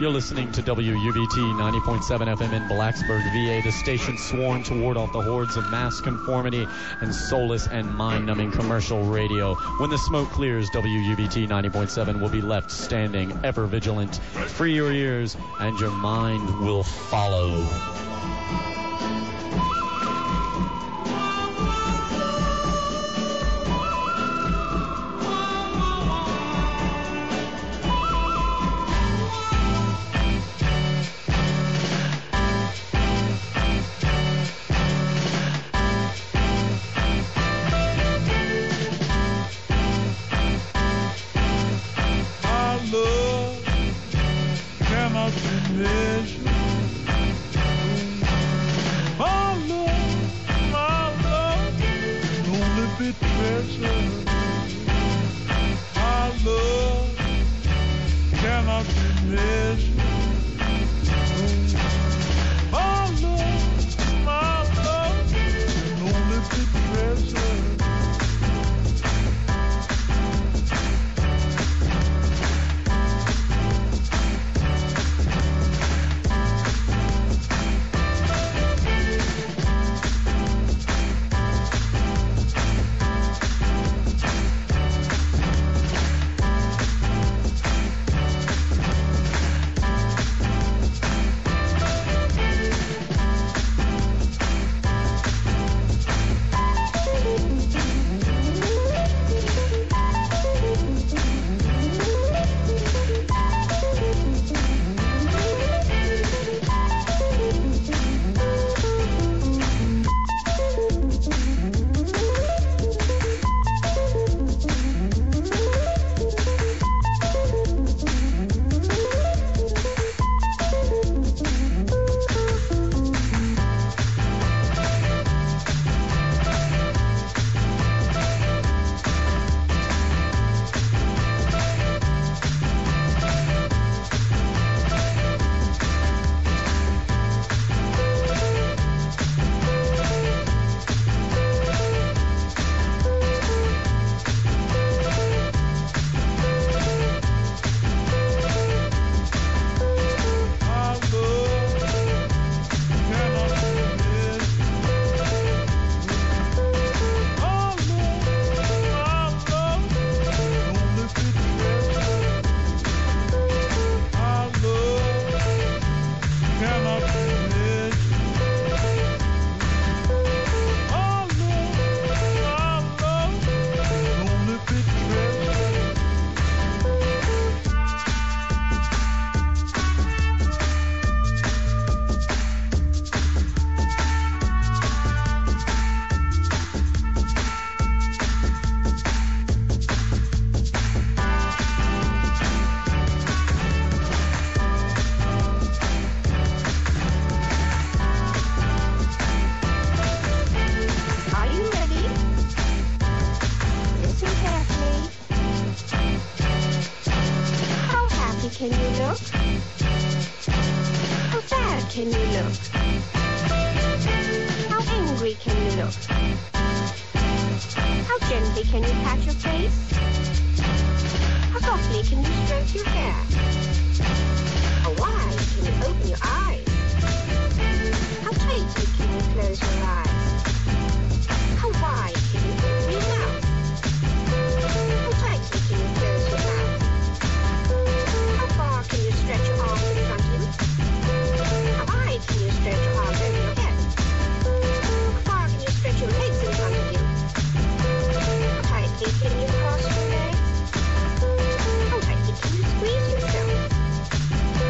You're listening to WUBT 90.7 FM in Blacksburg, VA, the station sworn to ward off the hordes of mass conformity and soulless and mind-numbing commercial radio. When the smoke clears, WUBT 90.7 will be left standing, ever vigilant. Free your ears, and your mind will follow. Can you cross your legs? How tightly can you squeeze yourself?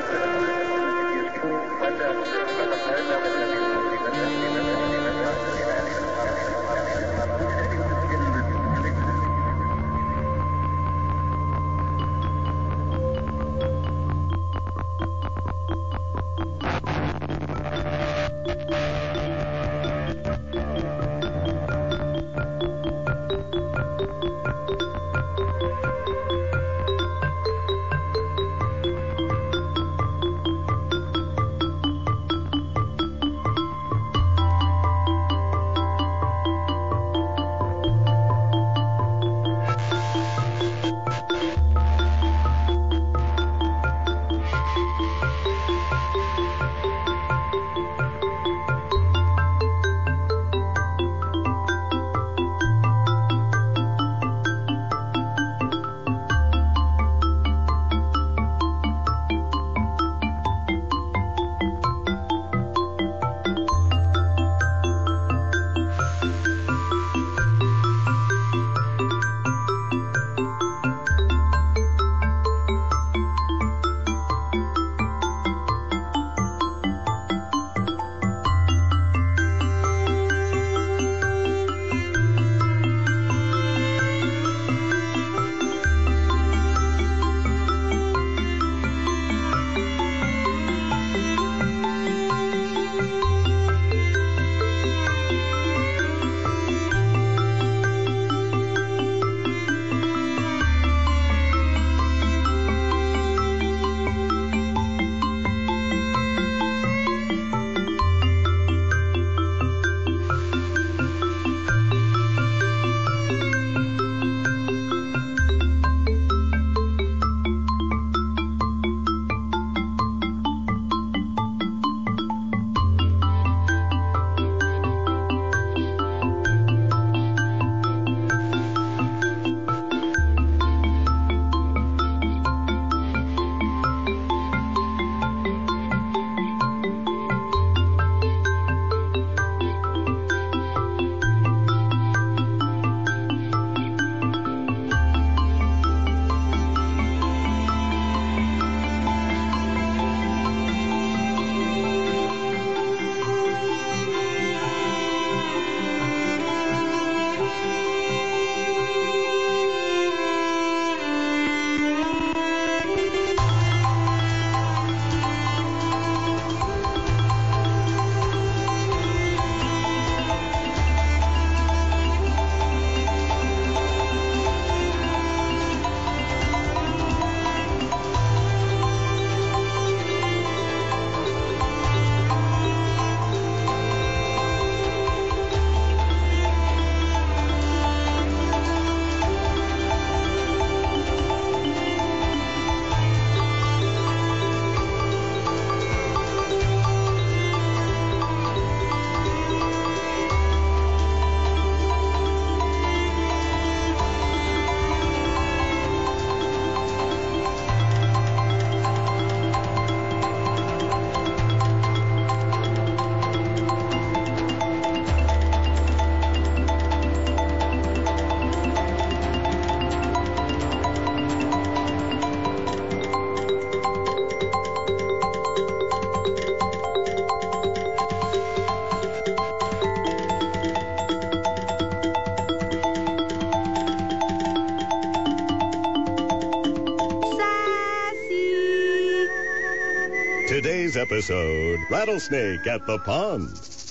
Today's episode, Rattlesnake at the Pond.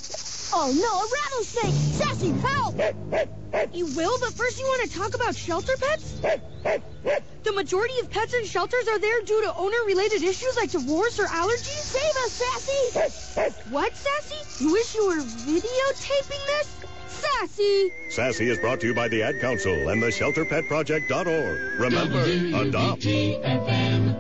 Oh, no, a rattlesnake! Sassy, help! You will, but first you want to talk about shelter pets? The majority of pets in shelters are there due to owner-related issues like divorce or allergies? Save us, Sassy! What, Sassy? You wish you were videotaping this? Sassy! Sassy is brought to you by the Ad Council and the ShelterPetProject.org. Remember, adopt. WBT-FM.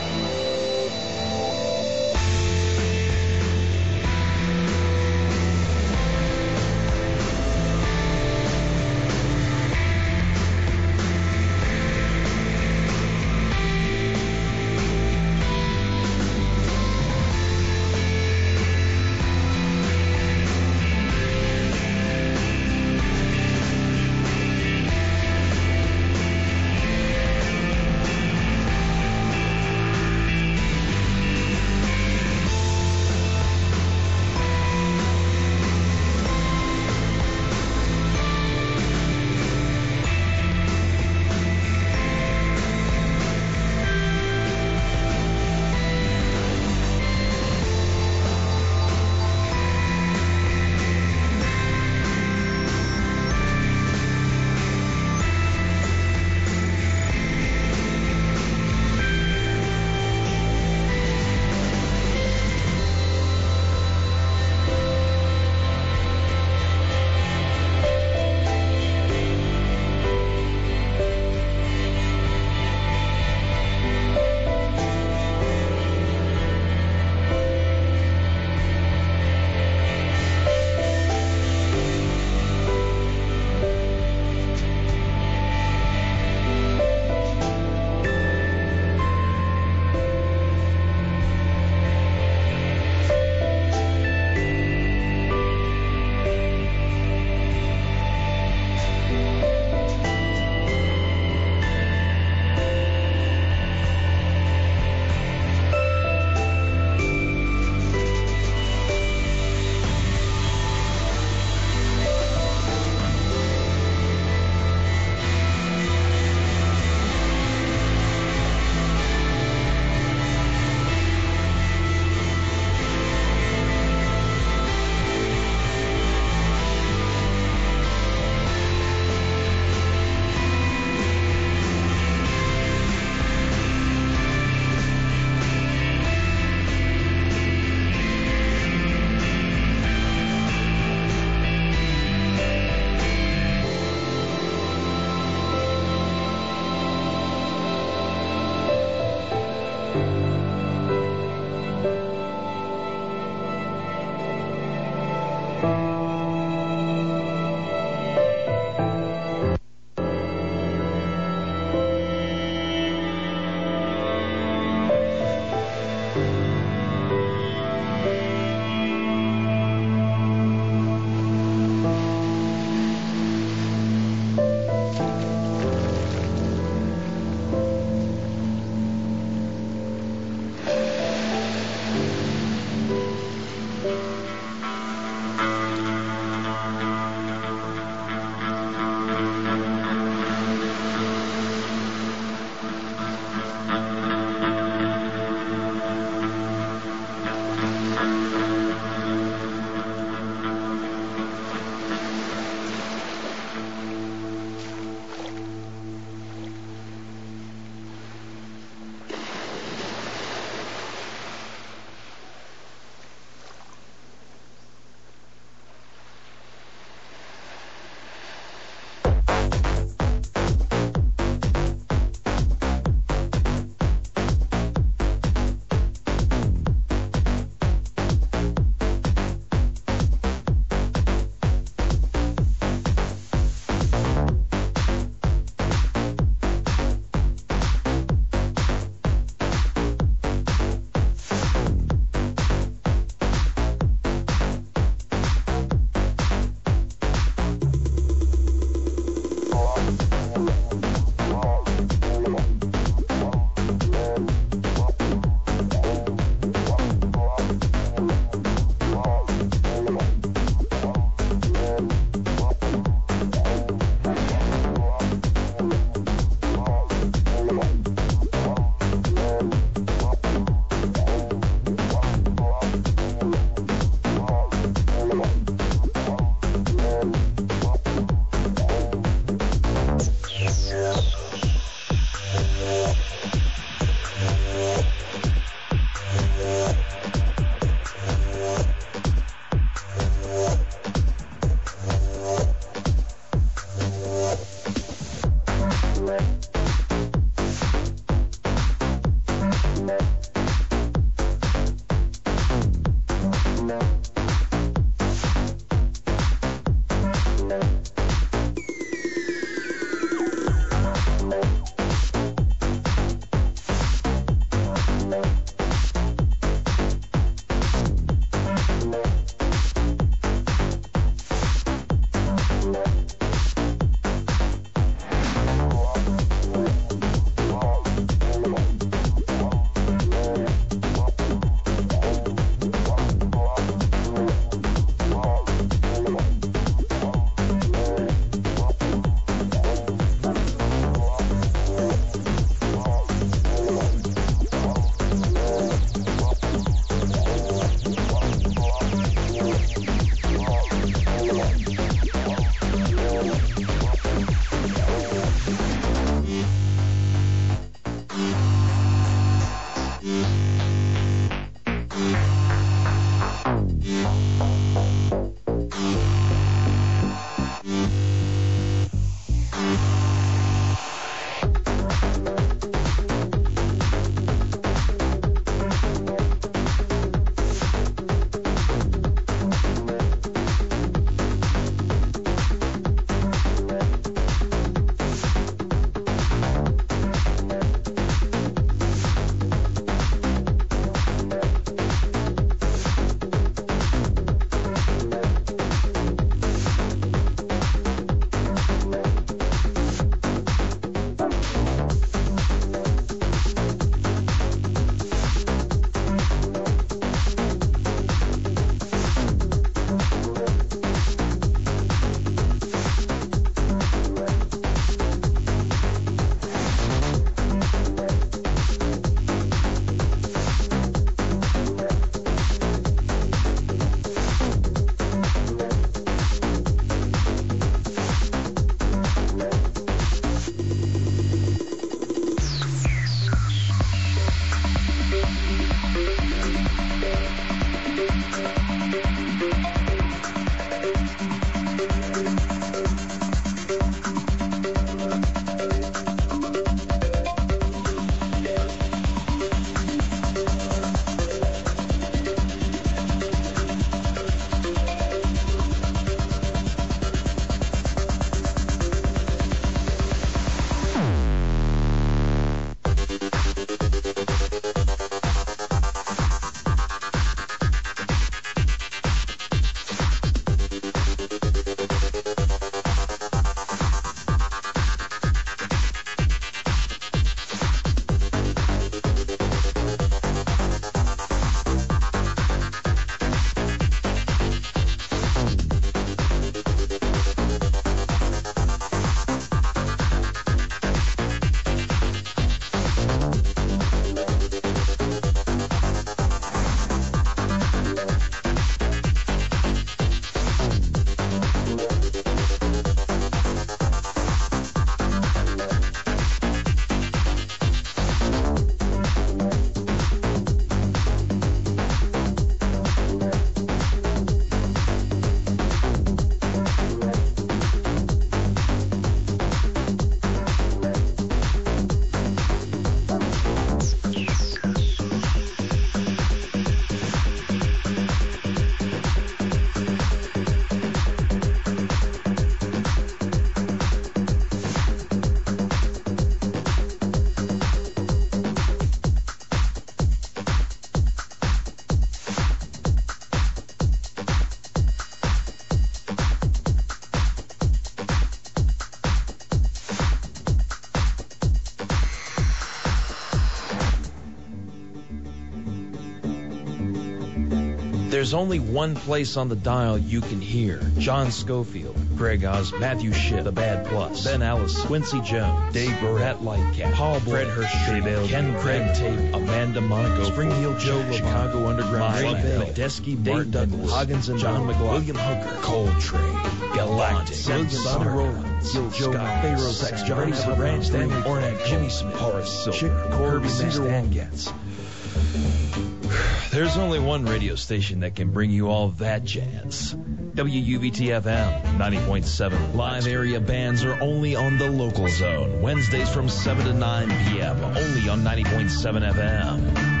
There's only one place on the dial you can hear. John Schofield, Greg Oz, Matthew Shipp, The Bad Plus, Ben Ellis, Quincy Jones, Dave Burrett, Lightcat, Paul Blart, Fred Hirsch, Ken Craig Tape, Amanda Monaco, Springfield Joe, Chicago Underground, Medeski, Dave Douglas, Hoggins and John McLaughlin, William Hooker, Coltrane, Galactic, William Sonny Rollins, Gil Scott, Pharaoh's X, Johnny Ranch, Stanley Ornak, Jimmy Smith, Horace Silver, Chick Corby, Stan Getz. There's only one radio station that can bring you all that jazz. WUVT-FM 90.7. Live area bands are only on the local zone. Wednesdays from 7 to 9 p.m. Only on 90.7 FM.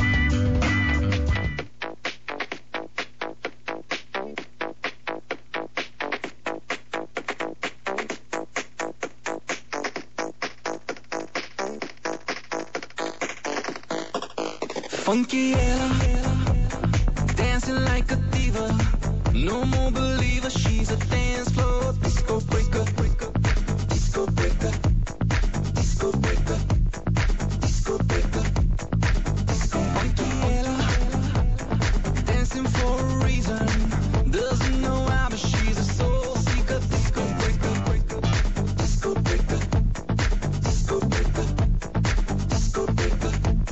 Funky Ella, dancing like a diva. No more believer, she's a dance floor disco breaker. Disco breaker, disco breaker, disco breaker. Funky Ella, dancing for a reason. Doesn't know how, but she's a soul seeker. Disco breaker, disco breaker, disco breaker, disco breaker.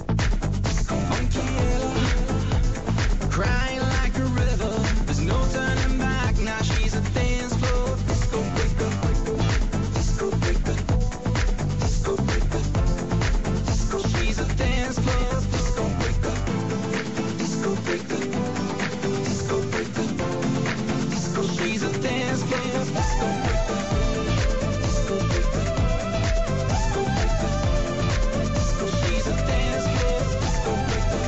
Crying like a river, there's no turning back. Now she's a dance floor disco breaker, disco breaker, disco breaker, disco. She's a dance floor disco breaker, disco breaker, disco breaker, disco. She's a dance floor disco breaker, disco breaker, disco breaker, disco. She's a dance floor disco breaker.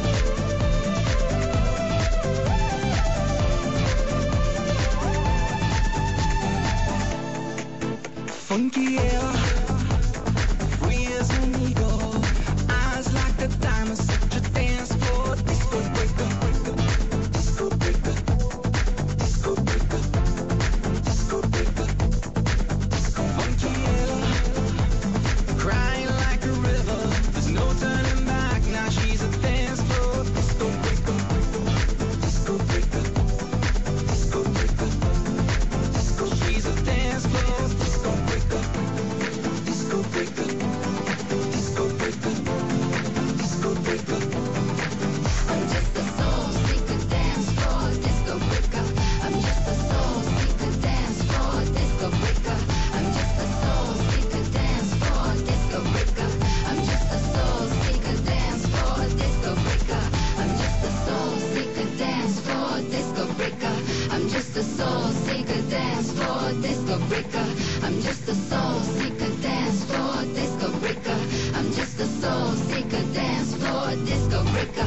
Funky air, free as an eagle, eyes like a diamond, such a dance floor disco breaker, disco breaker, disco breaker, disco breaker, disco. Funky air, crying like a river, there's no turning back. Now she's a dance floor disco breaker, disco breaker, disco breaker, disco. She's a dance floor disco breaker. Disco breaker, disco breaker, disco breaker. I'm just a soul seeker, dance floor disco breaker. I'm just a soul seeker, dance floor disco breaker. I'm just a soul seeker, dance floor disco breaker. I'm just a soul seeker, dance floor disco breaker. I'm just a soul seeker, dance floor disco breaker. I'm just a soul seeker, dance floor disco breaker. I'm just a soul seeker, dance floor disco breaker. I'm just a soul seeker, dance floor disco breaker.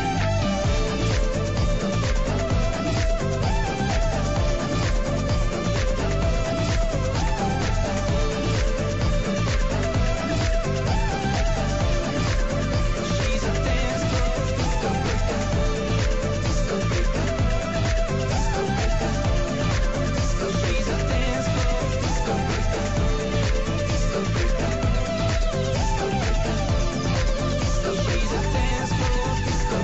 She's a dance floor disco breaker, disco breaker, disco breaker, disco. She's a dance floor disco breaker, disco breaker, disco breaker, disco. She's a dance floor disco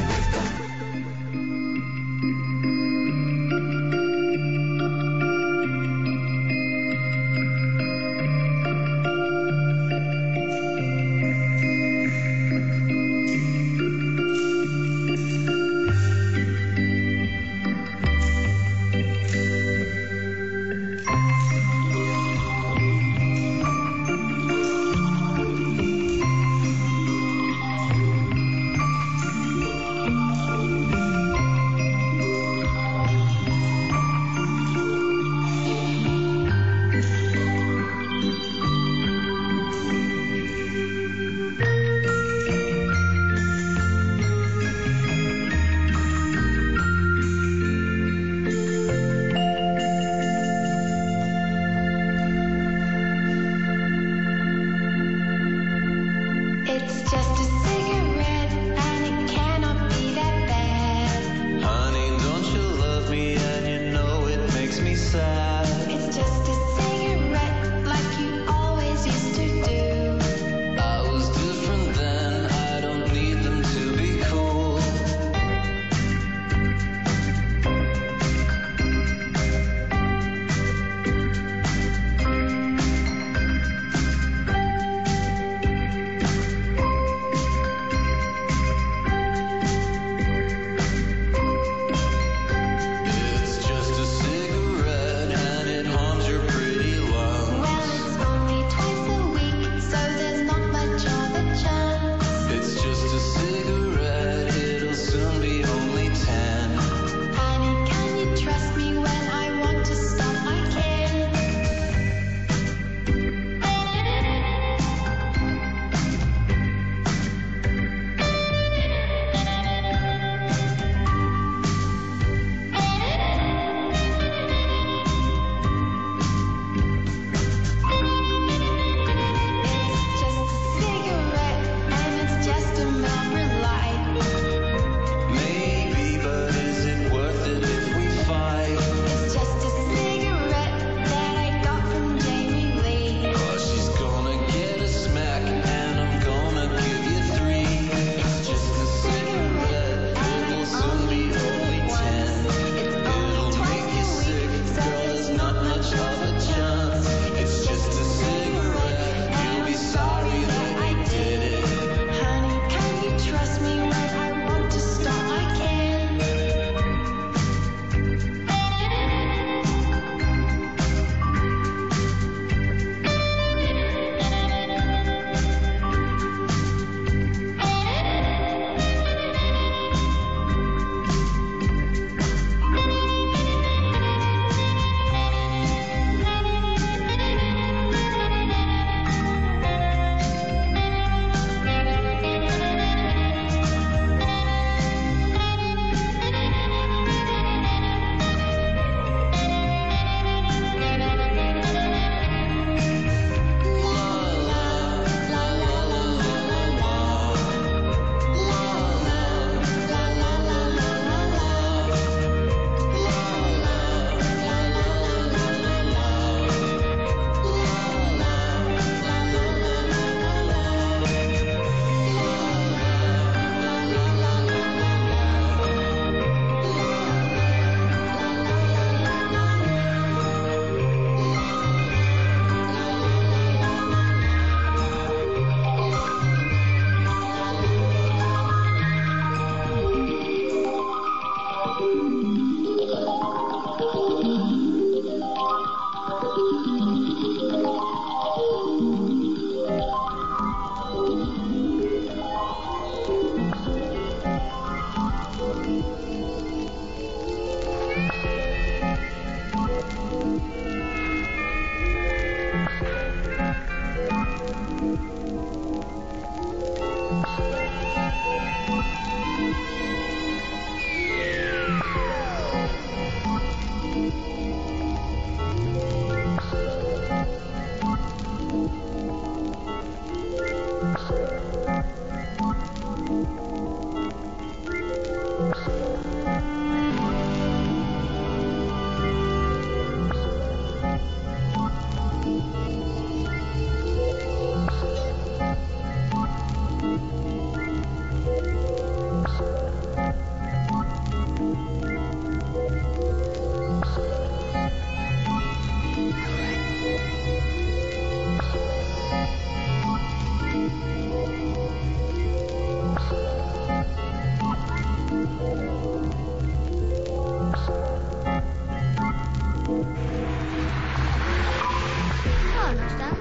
någonstans?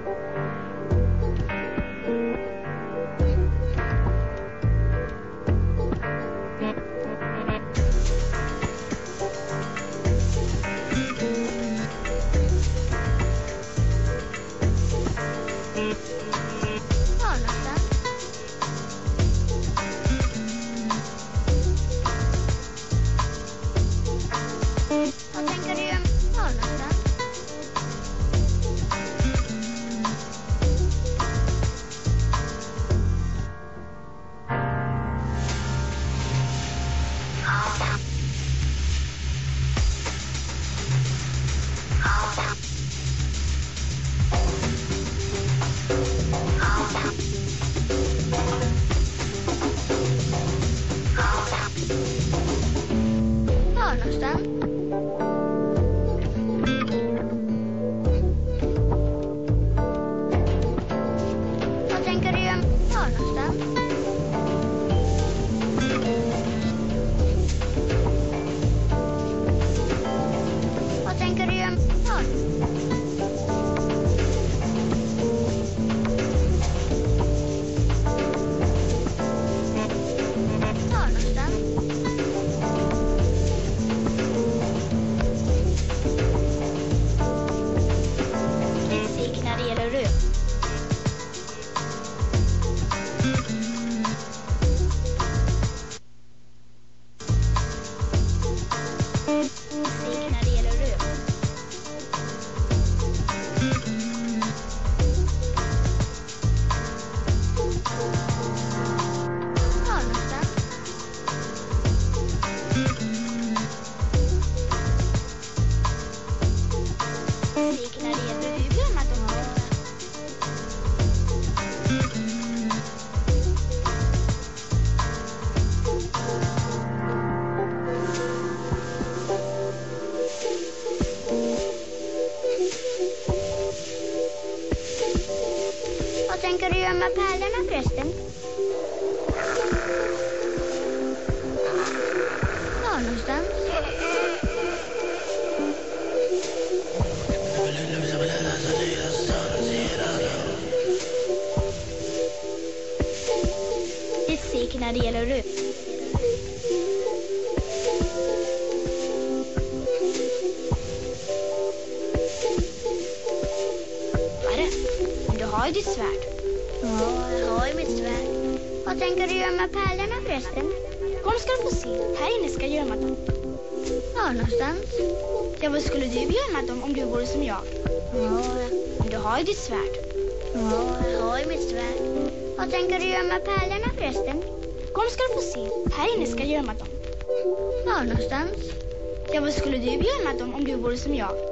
Vad tänker du? Var någonstans? Var någonstans? Vad tänker du? Var någonstans? Vad tänker du? Var? Var någonstans? Fysik när det gäller rök. Fysik när det gäller rök. Var någonstans? Fysik när det gäller hur glömmer de har det. Vad tänker du gömma pärlorna förresten? Var någonstans? Fysik när det gäller rök. Vad är det? Men du har ju ditt svärd. Ja, jag har ju mitt svärd. Vad tänker du gömma pärlorna förresten? Kom ska du få se. Här inne ska jag gömma dem. Var någonstans? Ja, vad skulle du gömma dem om du vore som jag? Ja, men du har ju ditt svärd. Ja, jag har ju mitt svärd. Vad tänker du gömma pärlorna förresten? Kom ska du få se. Här inne ska jag gömma dem. Var någonstans? Ja, vad skulle du gömma dem om du vore som jag?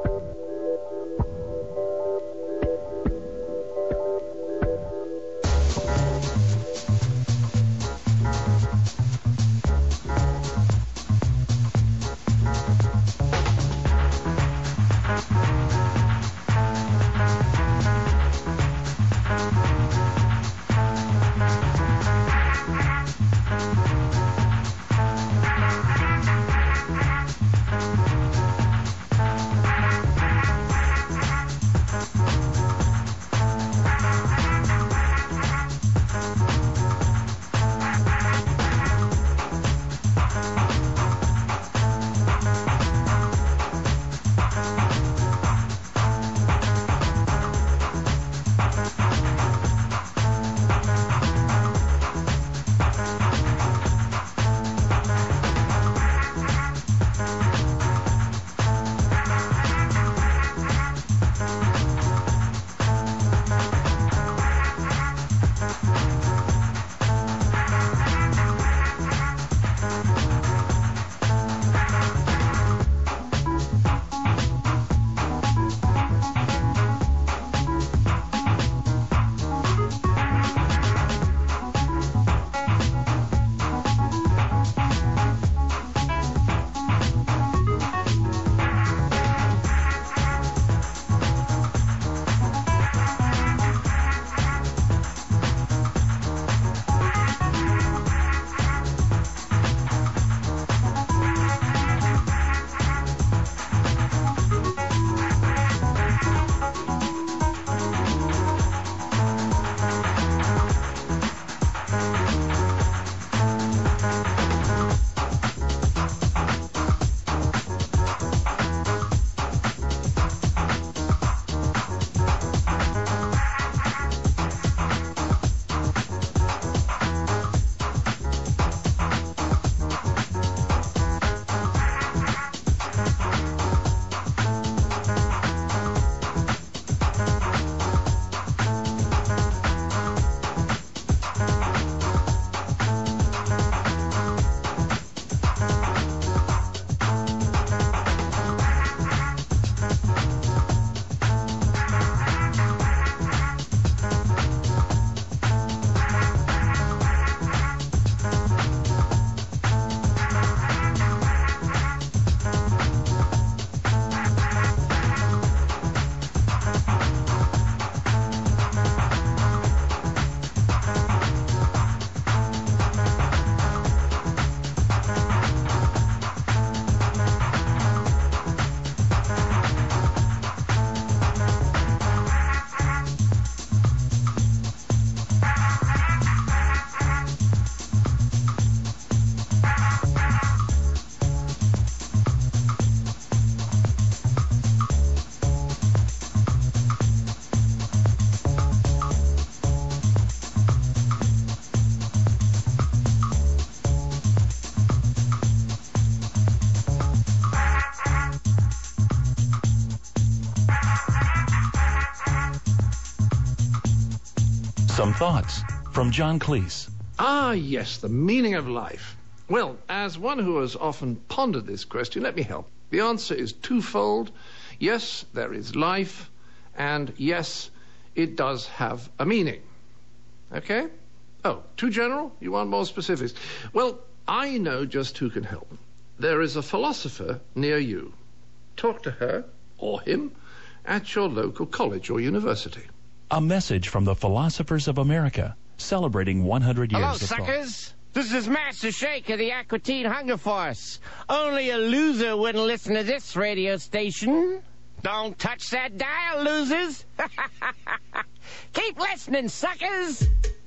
Some thoughts from John Cleese. Ah, yes, the meaning of life. Well, as one who has often pondered this question, let me help. The answer is twofold. Yes, there is life, and yes, it does have a meaning. Okay? Oh, too general? You want more specifics? Well, I know just who can help. There is a philosopher near you. Talk to her, or him, at your local college or university. A message from the Philosophers of America, celebrating 100 years Hello, of thought. suckers. This is Master Shake of the Aqua Teen Hunger Force. Only a loser wouldn't listen to this radio station. Don't touch that dial, losers. Keep listening, suckers.